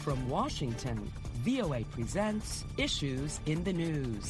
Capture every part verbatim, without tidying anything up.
From Washington, V O A presents Issues in the News.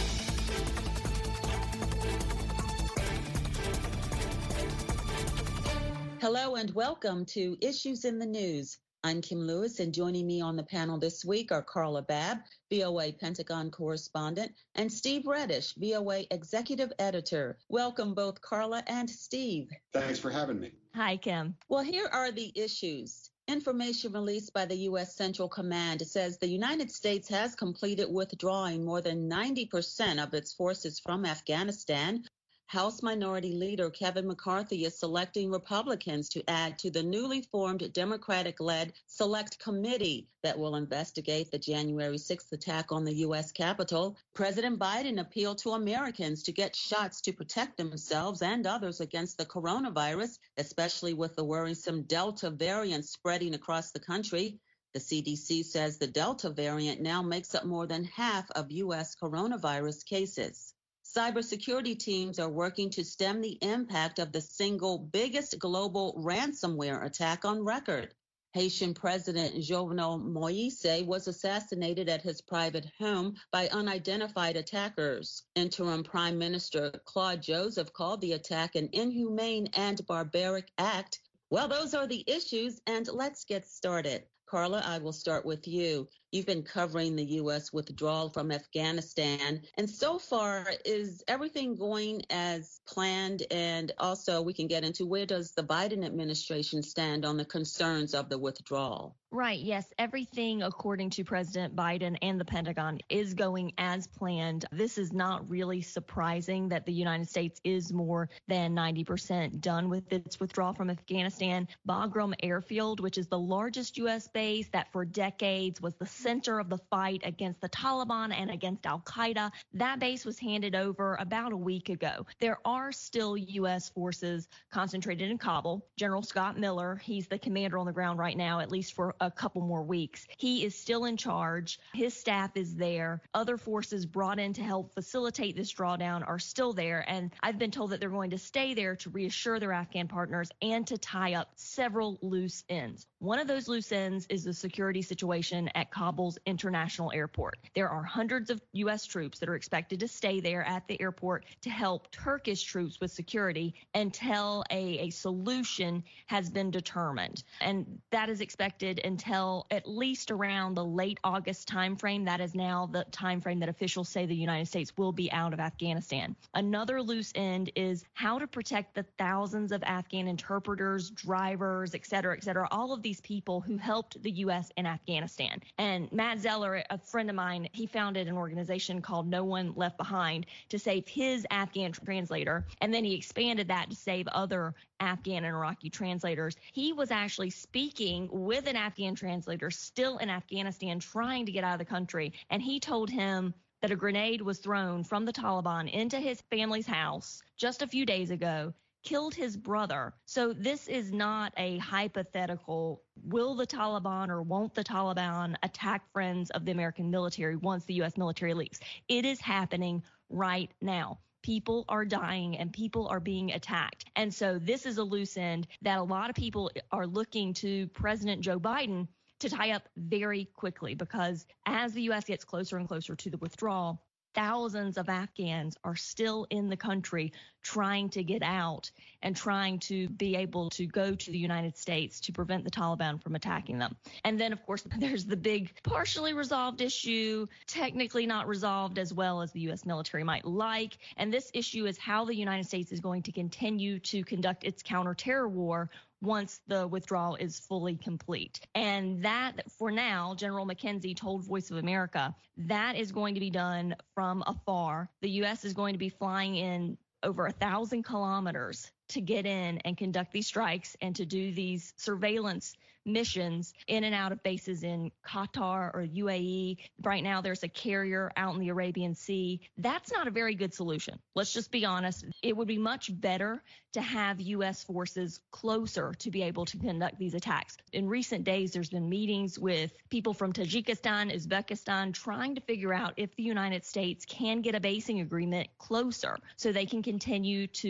Hello and welcome to Issues in the News. I'm Kim Lewis, and joining me on the panel this week are Carla Babb, V O A Pentagon correspondent, and Steve Reddish, V O A executive editor. Welcome both Carla and Steve. Thanks for having me. Hi, Kim. Well, here are the issues. Information released by the U S Central Command says the United States has completed withdrawing more than ninety percent of its forces from Afghanistan. House Minority Leader Kevin McCarthy is selecting Republicans to add to the newly formed Democratic-led Select Committee that will investigate the January sixth attack on the U S Capitol. President Biden appealed to Americans to get shots to protect themselves and others against the coronavirus, especially with the worrisome Delta variant spreading across the country. The C D C says the Delta variant now makes up more than half of U S coronavirus cases. Cybersecurity teams are working to stem the impact of the single biggest global ransomware attack on record. Haitian President Jovenel Moise was assassinated at his private home by unidentified attackers. Interim Prime Minister Claude Joseph called the attack an inhumane and barbaric act. Well, those are the issues, and let's get started. Carla, I will start with you. You've been covering the U S withdrawal from Afghanistan, and so far, is everything going as planned? And also, we can get into where does the Biden administration stand on the concerns of the withdrawal? Right. Yes. Everything, according to President Biden and the Pentagon, is going as planned. This is not really surprising that the United States is more than ninety percent done with its withdrawal from Afghanistan. Bagram Airfield, which is the largest U S base that for decades was the center of the fight against the Taliban and against al-Qaeda, that base was handed over about a week ago. There are still U S forces concentrated in Kabul. General Scott Miller, he's the commander on the ground right now, at least for a couple more weeks. He is still in charge. His staff is there. Other forces brought in to help facilitate this drawdown are still there. And I've been told that they're going to stay there to reassure their Afghan partners and to tie up several loose ends. One of those loose ends is the security situation at Kabul's international airport. There are hundreds of U S troops that are expected to stay there at the airport to help Turkish troops with security until a, a solution has been determined. And that is expected until at least around the late August timeframe. That is now the timeframe that officials say the United States will be out of Afghanistan. Another loose end is how to protect the thousands of Afghan interpreters, drivers, et cetera, et cetera, all of these people who helped the U S in Afghanistan. And Matt Zeller, a friend of mine, he founded an organization called No One Left Behind to save his Afghan translator. And then he expanded that to save other Afghan and Iraqi translators. He was actually speaking with an Afghan translator still in Afghanistan trying to get out of the country. And he told him that a grenade was thrown from the Taliban into his family's house just a few days ago, killed his brother. So this is not a hypothetical, will the Taliban or won't the Taliban attack friends of the American military once the U S military leaves? It is happening right now. People are dying and people are being attacked. And so this is a loose end that a lot of people are looking to President Joe Biden to tie up very quickly, because as the U S gets closer and closer to the withdrawal, thousands of Afghans are still in the country trying to get out and trying to be able to go to the United States to prevent the Taliban from attacking them. And then, of course, there's the big partially resolved issue, technically not resolved as well as the U S military might like. And this issue is how the United States is going to continue to conduct its counterterror war once the withdrawal is fully complete. And that, for now, General McKenzie told Voice of America, that is going to be done from afar. The U S is going to be flying in over a thousand kilometers to get in and conduct these strikes and to do these surveillance missions in and out of bases in Qatar or U A E. Right now, there's a carrier out in the Arabian Sea. That's not a very good solution. Let's just be honest. It would be much better to have U S forces closer to be able to conduct these attacks. In recent days, there's been meetings with people from Tajikistan, Uzbekistan, trying to figure out if the United States can get a basing agreement closer so they can continue to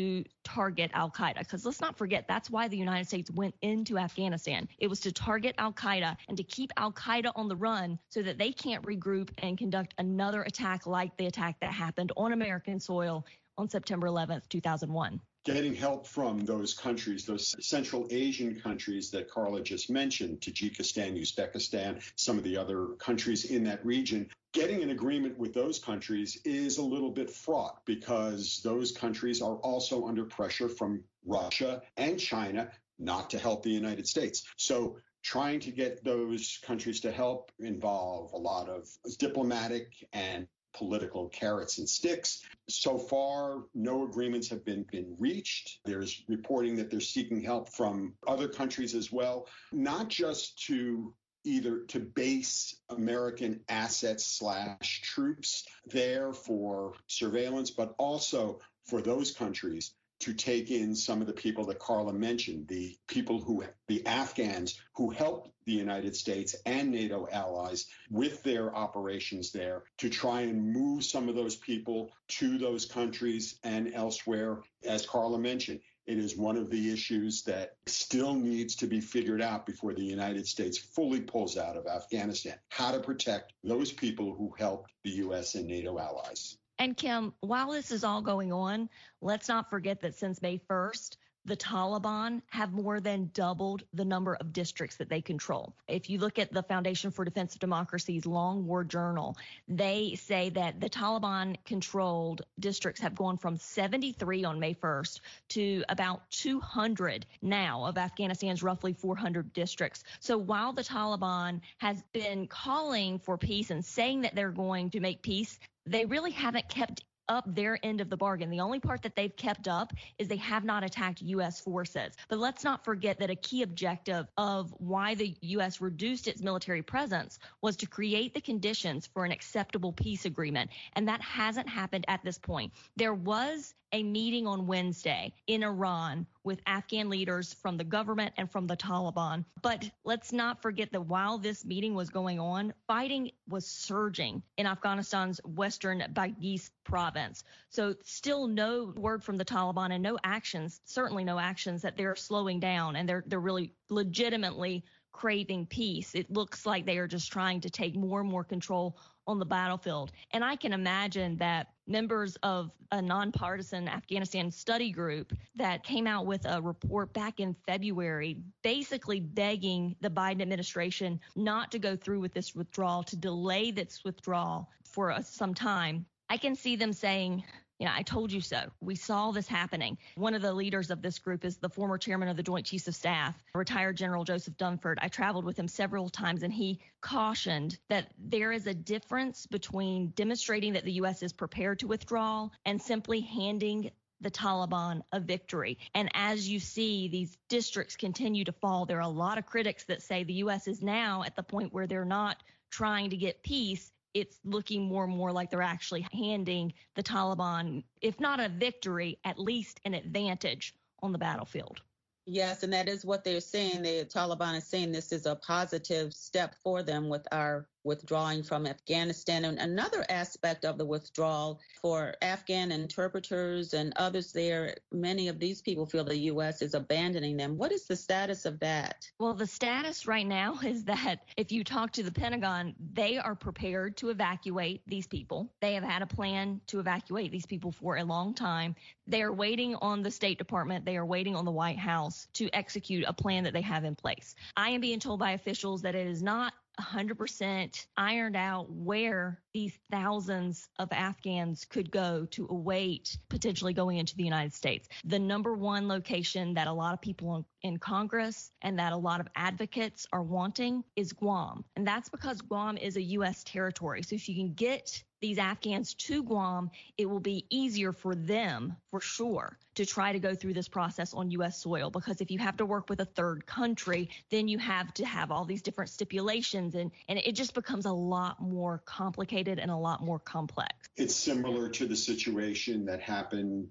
target al-Qaeda. Because let's not forget, that's why the United States went into Afghanistan. It was to target al-Qaeda and to keep al-Qaeda on the run so that they can't regroup and conduct another attack like the attack that happened on American soil on September eleventh, two thousand one. Getting help from those countries, those Central Asian countries that Carla just mentioned, Tajikistan, Uzbekistan, some of the other countries in that region, getting an agreement with those countries is a little bit fraught because those countries are also under pressure from Russia and China not to help the United States. So trying to get those countries to help involve a lot of diplomatic and political carrots and sticks. So far, no agreements have been, been reached. There's reporting that they're seeking help from other countries as well, not just to either to base American assets slash troops there for surveillance, but also for those countries to take in some of the people that Carla mentioned, the people who, the Afghans who helped the United States and NATO allies with their operations there, to try and move some of those people to those countries and elsewhere. As Carla mentioned, it is one of the issues that still needs to be figured out before the United States fully pulls out of Afghanistan, how to protect those people who helped the U S and NATO allies. And Kim, while this is all going on, let's not forget that since May first, the Taliban have more than doubled the number of districts that they control. If you look at the Foundation for Defense of Democracy's Long War Journal, they say that the Taliban-controlled districts have gone from seventy-three on May first to about two hundred now of Afghanistan's roughly four hundred districts. So while the Taliban has been calling for peace and saying that they're going to make peace, they really haven't kept up their end of the bargain. The only part that they've kept up is they have not attacked U S forces. But let's not forget that a key objective of why the U S reduced its military presence was to create the conditions for an acceptable peace agreement. And that hasn't happened at this point. There was a meeting on Wednesday in Iran with Afghan leaders from the government and from the Taliban. But let's not forget that while this meeting was going on, fighting was surging in Afghanistan's western Baghis province. So still no word from the Taliban and no actions, certainly no actions that they're slowing down and they're they're really legitimately craving peace. It looks like they are just trying to take more and more control on the battlefield. And I can imagine that members of a nonpartisan Afghanistan study group that came out with a report back in February, basically begging the Biden administration not to go through with this withdrawal, to delay this withdrawal for uh, some time. I can see them saying, you know, I told you so. We saw this happening. One of the leaders of this group is the former chairman of the Joint Chiefs of Staff, retired General Joseph Dunford. I traveled with him several times, and he cautioned that there is a difference between demonstrating that the U S is prepared to withdraw and simply handing the Taliban a victory. And as you see, these districts continue to fall. There are a lot of critics that say the U S is now at the point where they're not trying to get peace. It's looking more and more like they're actually handing the Taliban, if not a victory, at least an advantage on the battlefield. Yes, and that is what they're saying. The Taliban is saying this is a positive step for them with our withdrawing from Afghanistan. And another aspect of the withdrawal for Afghan interpreters and others there, many of these people feel the U S is abandoning them. What is the status of that? Well, the status right now is that if you talk to the Pentagon, they are prepared to evacuate these people. They have had a plan to evacuate these people for a long time. They are waiting on the State Department. They are waiting on the White House to execute a plan that they have in place. I am being told by officials that it is not one hundred percent ironed out where these thousands of Afghans could go to await potentially going into the United States. The number one location that a lot of people in Congress and that a lot of advocates are wanting is Guam. And that's because Guam is a U S territory. So if you can get these Afghans to Guam, it will be easier for them, for sure, to try to go through this process on U S soil. Because if you have to work with a third country, then you have to have all these different stipulations, and, and it just becomes a lot more complicated and a lot more complex. It's similar to the situation that happened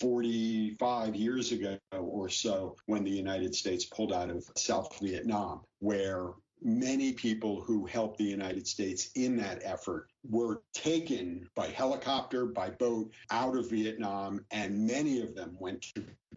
forty-five years ago or so when the United States pulled out of South Vietnam, where many people who helped the United States in that effort were taken by helicopter, by boat out of Vietnam, and many of them went to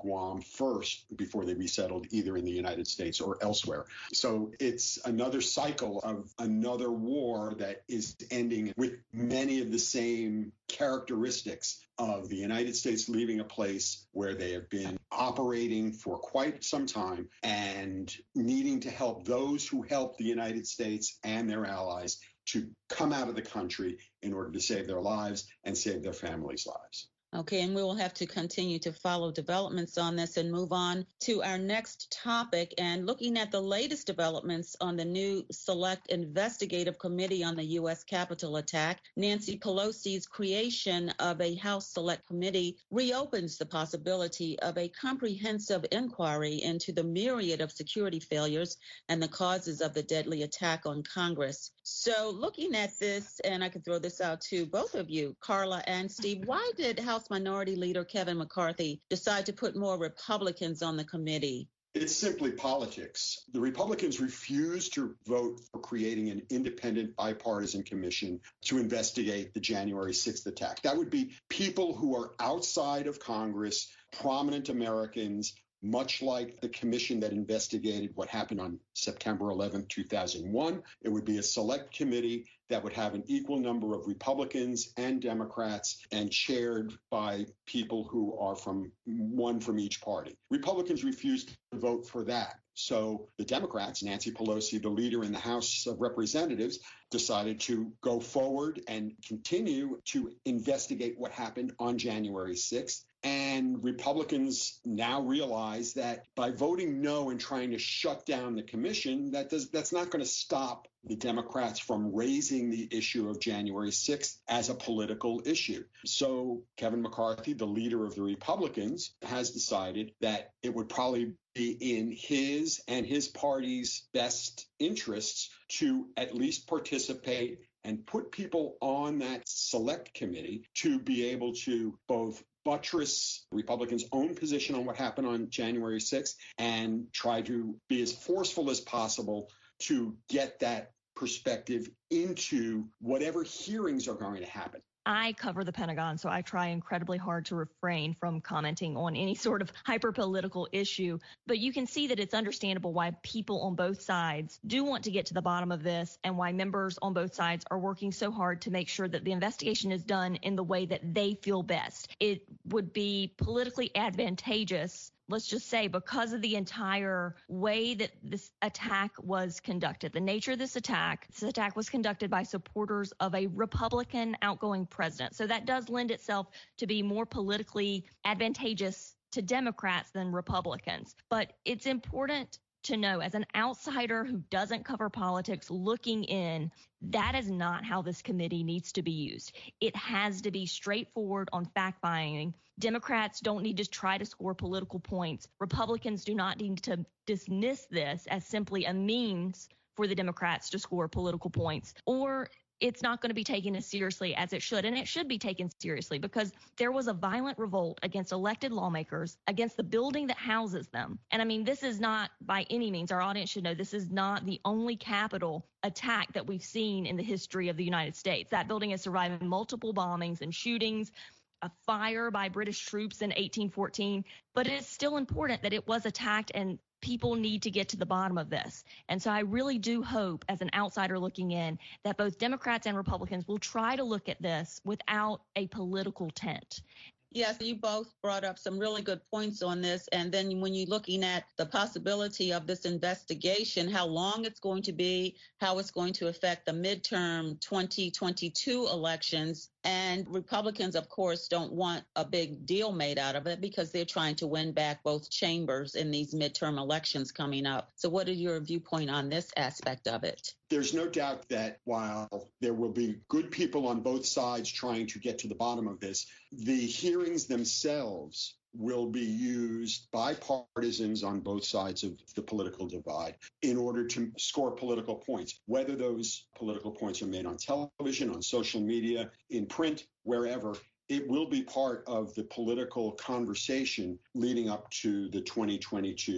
Guam first before they resettled either in the United States or elsewhere. So it's another cycle of another war that is ending with many of the same characteristics of the United States leaving a place where they have been operating for quite some time and needing to help those who help the United States and their allies to come out of the country in order to save their lives and save their families' lives. Okay, and we will have to continue to follow developments on this and move on to our next topic. And looking at the latest developments on the new Select Investigative Committee on the U S Capitol attack, Nancy Pelosi's creation of a House Select Committee reopens the possibility of a comprehensive inquiry into the myriad of security failures and the causes of the deadly attack on Congress. So looking at this, and I can throw this out to both of you, Carla and Steve, why did House Minority Leader Kevin McCarthy decide to put more Republicans on the committee? It's simply politics. The Republicans refused to vote for creating an independent bipartisan commission to investigate the January sixth attack. That would be people who are outside of Congress, prominent Americans, much like the commission that investigated what happened on September eleventh, two thousand one. It would be a select committee that would have an equal number of Republicans and Democrats and chaired by people who are from one from each party. Republicans refused to vote for that. So the Democrats, Nancy Pelosi, the leader in the House of Representatives, decided to go forward and continue to investigate what happened on January sixth. And Republicans now realize that by voting no and trying to shut down the commission, that does, that's not going to stop the Democrats from raising the issue of January sixth as a political issue. So Kevin McCarthy, the leader of the Republicans, has decided that it would probably be in his and his party's best interests to at least participate and put people on that select committee to be able to both buttress Republicans' own position on what happened on January sixth and try to be as forceful as possible to get that perspective into whatever hearings are going to happen. I cover the Pentagon, so I try incredibly hard to refrain from commenting on any sort of hyper-political issue. But you can see that it's understandable why people on both sides do want to get to the bottom of this and why members on both sides are working so hard to make sure that the investigation is done in the way that they feel best. It would be politically advantageous, let's just say, because of the entire way that this attack was conducted. The nature of this attack, this attack was conducted by supporters of a Republican outgoing president. So that does lend itself to be more politically advantageous to Democrats than Republicans. But it's important to know, as an outsider who doesn't cover politics looking in, that is not how this committee needs to be used. It has to be straightforward on fact-finding. Democrats don't need to try to score political points. Republicans do not need to dismiss this as simply a means for the Democrats to score political points, or it's not going to be taken as seriously as it should. And it should be taken seriously because there was a violent revolt against elected lawmakers, against the building that houses them. And I mean, this is not by any means, our audience should know, this is not the only Capitol attack that we've seen in the history of the United States. That building has survived multiple bombings and shootings, a fire by British troops in eighteen fourteen. But it's still important that it was attacked, and people need to get to the bottom of this. And so I really do hope, as an outsider looking in, that both Democrats and Republicans will try to look at this without a political tint. Yes, you both brought up some really good points on this. And then when you're looking at the possibility of this investigation, how long it's going to be, how it's going to affect the midterm twenty twenty-two elections. And Republicans, of course, don't want a big deal made out of it because they're trying to win back both chambers in these midterm elections coming up. So what is your viewpoint on this aspect of it? There's no doubt that while there will be good people on both sides trying to get to the bottom of this, the hearings themselves will be used by partisans on both sides of the political divide in order to score political points, whether those political points are made on television, on social media, in print, wherever. It will be part of the political conversation leading up to the twenty twenty-two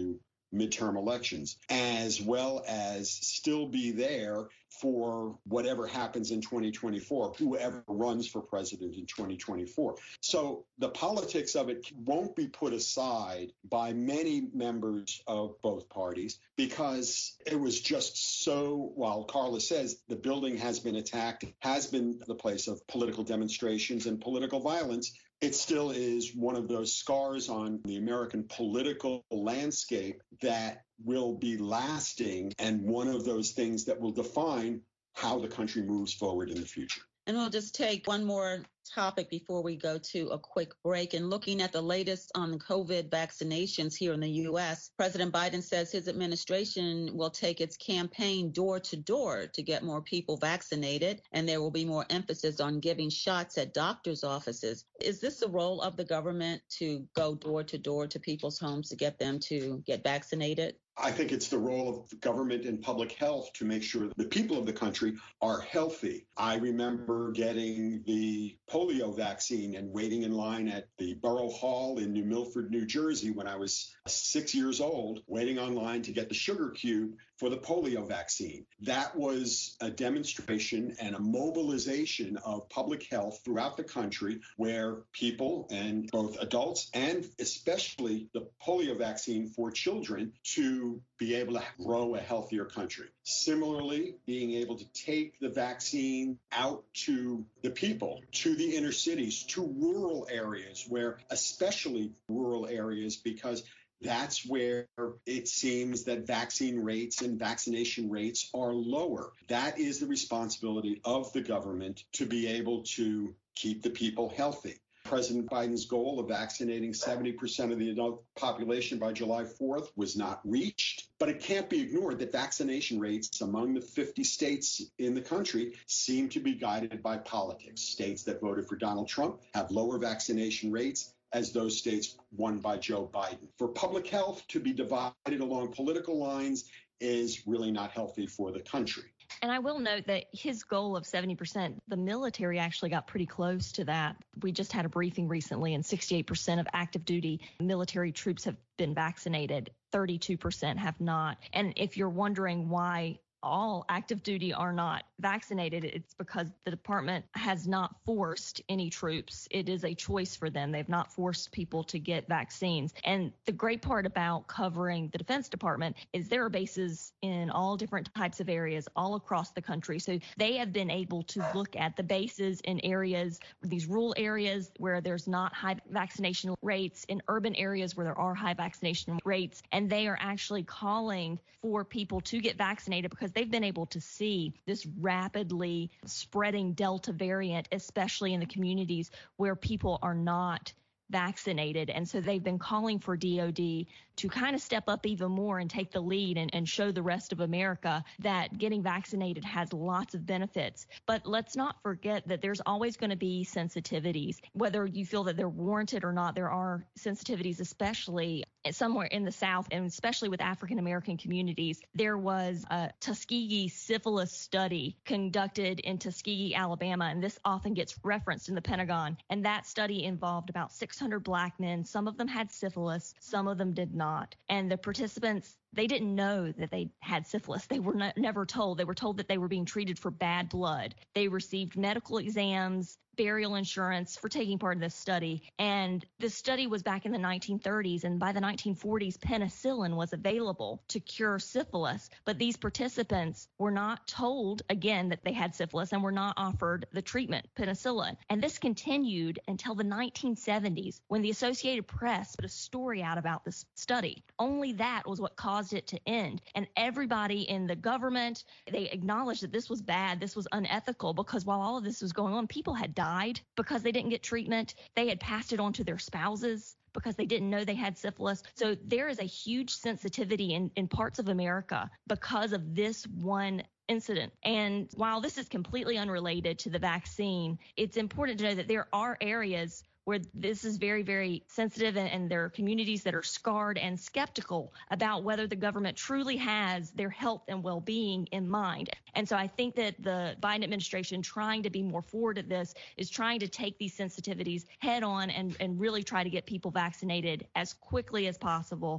midterm elections, as well as still be there for whatever happens in twenty twenty-four, whoever runs for president in twenty twenty-four. So the politics of it won't be put aside by many members of both parties because it was just so, while Carla says the building has been attacked, has been the place of political demonstrations and political violence, it still is one of those scars on the American political landscape that will be lasting and one of those things that will define how the country moves forward in the future. And we'll just take one more topic before we go to a quick break. And looking at the latest on COVID vaccinations here in the U S, President Biden says his administration will take its campaign door to door to get more people vaccinated, and there will be more emphasis on giving shots at doctors' offices. Is this the role of the government to go door to door to people's homes to get them to get vaccinated? I think it's the role of the government and public health to make sure that the people of the country are healthy. I remember getting the polio vaccine and waiting in line at the Borough Hall in New Milford, New Jersey when I was six years old, waiting online to get the sugar cube for the polio vaccine. That was a demonstration and a mobilization of public health throughout the country where people, and both adults and especially the polio vaccine for children, to be able to grow a healthier country. Similarly, being able to take the vaccine out to the people, to the inner cities, to rural areas, where especially rural areas, because that's where it seems that vaccine rates and vaccination rates are lower. That is the responsibility of the government to be able to keep the people healthy. President Biden's goal of vaccinating seventy percent of the adult population by July fourth was not reached, but it can't be ignored that vaccination rates among the fifty states in the country seem to be guided by politics. States that voted for Donald Trump have lower vaccination rates as those states won by Joe Biden. For public health to be divided along political lines is really not healthy for the country. And I will note that his goal of seventy percent, the military actually got pretty close to that. We just had a briefing recently, and sixty-eight percent of active duty military troops have been vaccinated. thirty-two percent have not. And if you're wondering why all active duty are not vaccinated, it's because the department has not forced any troops. It is a choice for them. They've not forced people to get vaccines. And the great part about covering the Defense Department is there are bases in all different types of areas all across the country. So they have been able to look at the bases in areas, these rural areas where there's not high vaccination rates, in urban areas where there are high vaccination rates, and they are actually calling for people to get vaccinated because they've been able to see this rapidly spreading Delta variant, especially in the communities where people are not vaccinated. And so they've been calling for D O D to kind of step up even more and take the lead and, and show the rest of America that getting vaccinated has lots of benefits. But let's not forget that there's always going to be sensitivities, whether you feel that they're warranted or not. There are sensitivities, especially somewhere in the South, and especially with African American communities. There was a Tuskegee syphilis study conducted in Tuskegee, Alabama, and this often gets referenced in the Pentagon. And that study involved about six hundred black men. Some of them had syphilis, some of them did not. And the participants, they didn't know that they had syphilis. They were not, never told. They were told that they were being treated for bad blood. They received medical exams, burial insurance for taking part in this study. And this study was back in the nineteen thirties. And by the nineteen forties, penicillin was available to cure syphilis. But these participants were not told, again, that they had syphilis and were not offered the treatment, penicillin. And this continued until the nineteen seventies when the Associated Press put a story out about this study. Only that was what caused it to end. And everybody in the government, they acknowledged that this was bad, this was unethical, because while all of this was going on, people had died because they didn't get treatment. They had passed it on to their spouses because they didn't know they had syphilis. So there is a huge sensitivity in, in parts of America because of this one incident. And while this is completely unrelated to the vaccine, it's important to know that there are areas where this is very, very sensitive, and, and there are communities that are scarred and skeptical about whether the government truly has their health and well-being in mind. And so I think that the Biden administration, trying to be more forward at this, is trying to take these sensitivities head on and, and really try to get people vaccinated as quickly as possible.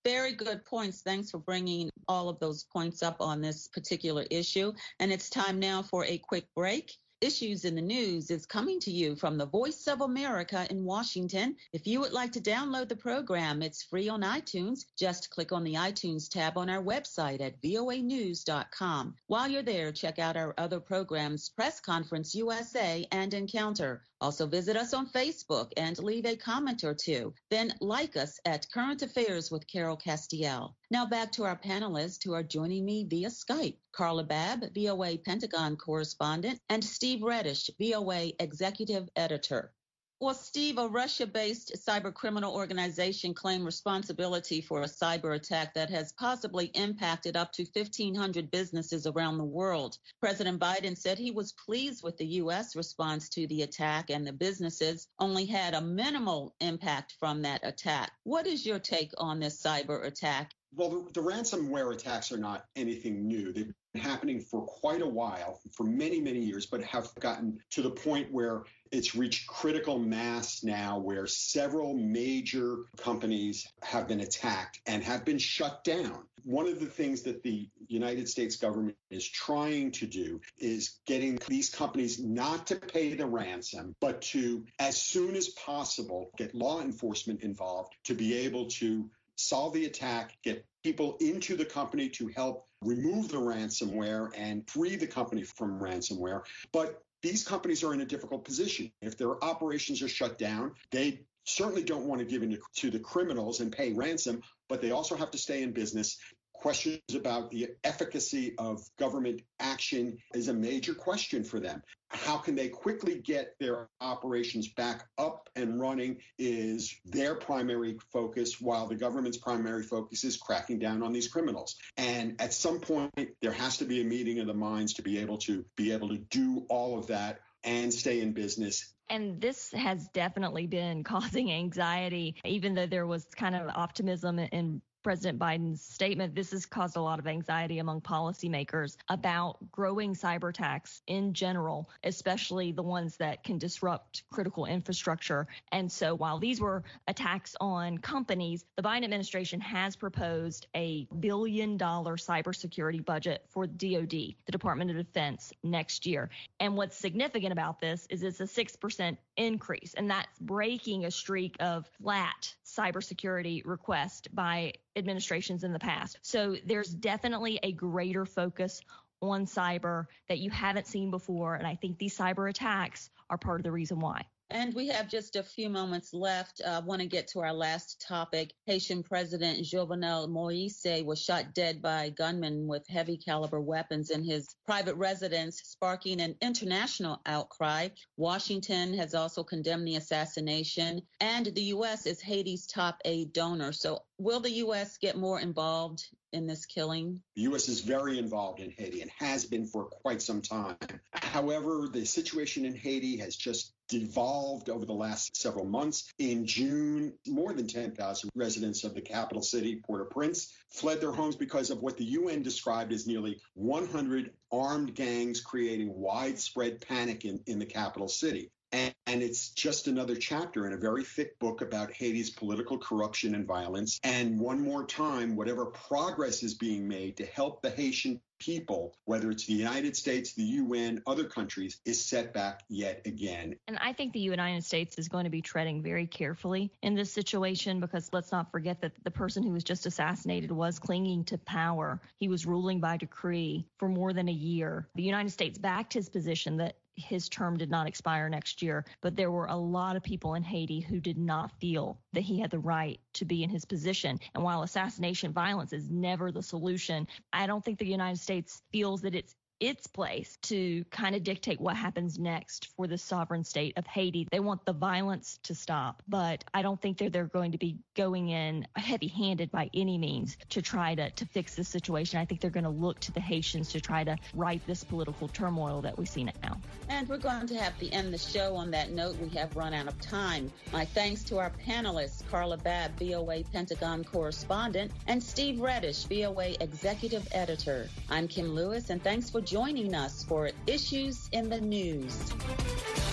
Very good points. Thanks for bringing all of those points up on this particular issue. And it's time now for a quick break. Issues in the News is coming to you from the Voice of America in Washington. If you would like to download the program, it's free on iTunes. Just click on the iTunes tab on our website at V O A news dot com. While you're there, check out our other programs, Press Conference U S A and Encounter. Also visit us on Facebook and leave a comment or two. Then like us at Current Affairs with Carol Castiel. Now back to our panelists who are joining me via Skype. Carla Babb, V O A Pentagon correspondent, and Steve Reddish, V O A executive editor. Well, Steve, a Russia-based cyber criminal organization claimed responsibility for a cyber attack that has possibly impacted up to fifteen hundred businesses around the world. President Biden said he was pleased with the U S response to the attack, and the businesses only had a minimal impact from that attack. What is your take on this cyber attack? Well, the, the ransomware attacks are not anything new. They've been happening for quite a while, for many, many years, but have gotten to the point where it's reached critical mass now, where several major companies have been attacked and have been shut down. One of the things that the United States government is trying to do is getting these companies not to pay the ransom, but to, as soon as possible, get law enforcement involved to be able to solve the attack, get people into the company to help remove the ransomware and free the company from ransomware. But these companies are in a difficult position. If their operations are shut down, they certainly don't want to give in to the criminals and pay ransom, but they also have to stay in business. Questions about the efficacy of government action is a major question for them. How can they quickly get their operations back up and running is their primary focus, while the government's primary focus is cracking down on these criminals. And at some point, there has to be a meeting of the minds to be able to be able to do all of that and stay in business. And this has definitely been causing anxiety, even though there was kind of optimism in President Biden's statement. This has caused a lot of anxiety among policymakers about growing cyber attacks in general, especially the ones that can disrupt critical infrastructure. And so while these were attacks on companies, the Biden administration has proposed a billion dollar cybersecurity budget for D O D, the Department of Defense, next year. And what's significant about this is it's a six percent increase, and that's breaking a streak of flat cybersecurity requests by administrations in the past. So there's definitely a greater focus on cyber that you haven't seen before. And I think these cyber attacks are part of the reason why. And we have just a few moments left. I uh, want to get to our last topic. Haitian President Jovenel Moise was shot dead by gunmen with heavy caliber weapons in his private residence, sparking an international outcry. Washington has also condemned the assassination, and the U S is Haiti's top aid donor. So will the U S get more involved in this killing? The U S is very involved in Haiti and has been for quite some time. However, the situation in Haiti has just devolved over the last several months. In June, more than ten thousand residents of the capital city, Port-au-Prince, fled their homes because of what the U N described as nearly one hundred armed gangs creating widespread panic in, in the capital city. And, and it's just another chapter in a very thick book about Haiti's political corruption and violence. And one more time, whatever progress is being made to help the Haitian people, whether it's the United States, the U N, other countries, is set back yet again. And I think the United States is going to be treading very carefully in this situation, because let's not forget that the person who was just assassinated was clinging to power. He was ruling by decree for more than a year. The United States backed his position that his term did not expire next year, but there were a lot of people in Haiti who did not feel that he had the right to be in his position. And while assassination violence is never the solution, I don't think the United States feels that it's its place to kind of dictate what happens next for the sovereign state of Haiti. They want the violence to stop, but I don't think they're, they're going to be going in heavy-handed by any means to try to, to fix this situation. I think they're going to look to the Haitians to try to right this political turmoil that we see now. And we're going to have to end the show on that note. We have run out of time. My thanks to our panelists, Carla Babb, V O A Pentagon correspondent, and Steve Reddish, V O A executive editor. I'm Kim Lewis, and thanks for joining us for Issues in the News.